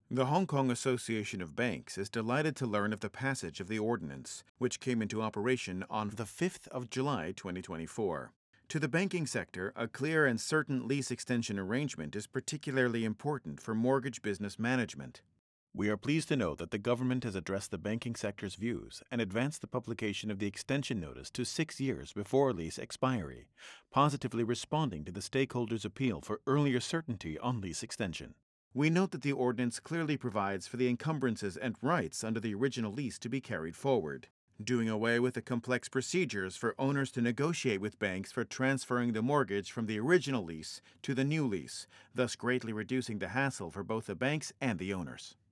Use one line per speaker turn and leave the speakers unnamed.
The Hong Kong Association of Banks is delighted to learn of the passage of the ordinance, which came into operation on the 5th of July 2024. To the banking sector, a clear and certain lease extension arrangement is particularly important for mortgage business management. We are pleased to note that the government has addressed the banking sector's views and advanced the publication of the extension notice to 6 years before lease expiry, positively responding to the stakeholders' appeal for earlier certainty on lease extension. We note that the ordinance clearly provides for the encumbrances and rights under the original lease to be carried forward, doing away with the complex procedures for owners to negotiate with banks for transferring the mortgage from the original lease to the new lease, thus greatly reducing the hassle for both the banks and the owners.